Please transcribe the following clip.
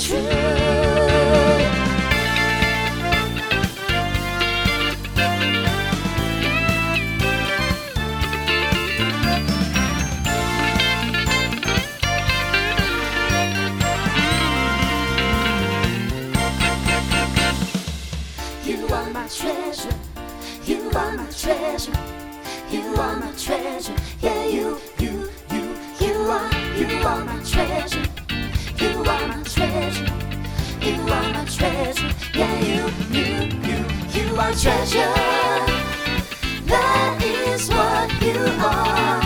true. You are my treasure. You are my treasure. You are my treasure. Yeah, you are my treasure. You are my treasure. You are my treasure. Yeah, you are treasure. That is what you are.